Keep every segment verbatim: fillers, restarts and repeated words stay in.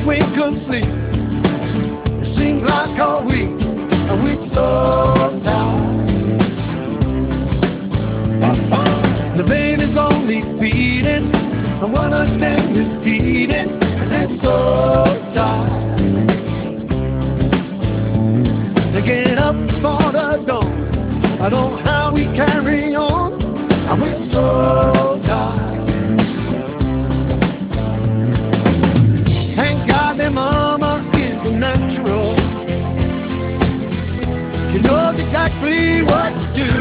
we couldn't sleep. It seemed like all week, and we're so tired. The baby's only feeding, and one of them repeating, and they're so tired. They get up before the dawn. I don't know how we carry on, and we're so tired. Thank God their mama is a natural. She knows exactly what to do.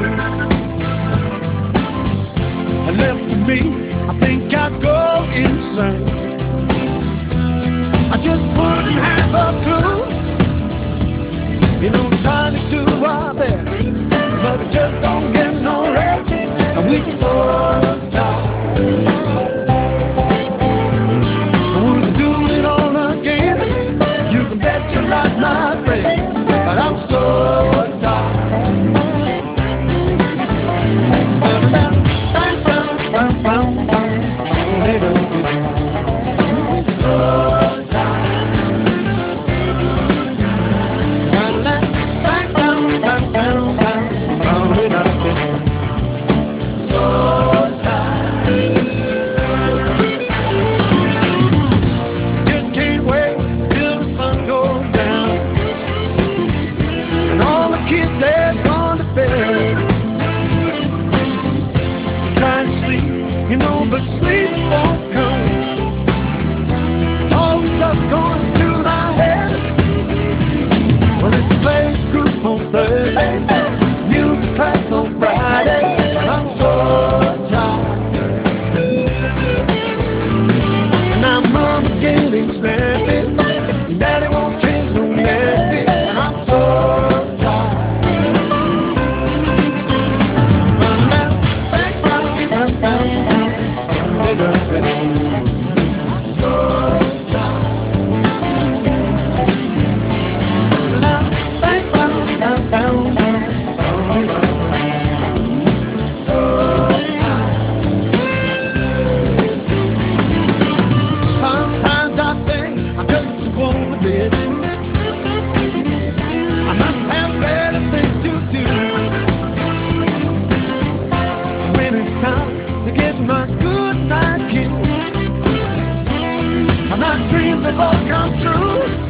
And left to me, I think I'd go insane. I just wouldn't have a clue. You know, trying to do our best, but it just don't get no rest, and we so tired. I wanna do it all again. You can bet your life, my friend, but I'm so tired. You know, but sleep won't come. All the stuff going through my head. Well, it's play group on Thursday, music class on Friday, and I'm so tired. And now mama's getting snappy, and daddy won't change no nappy, and I'm so tired. Sometimes I think I'm just a bit. I must have better things to do. When it's time to get my good night kiss, and my dreams have all come true.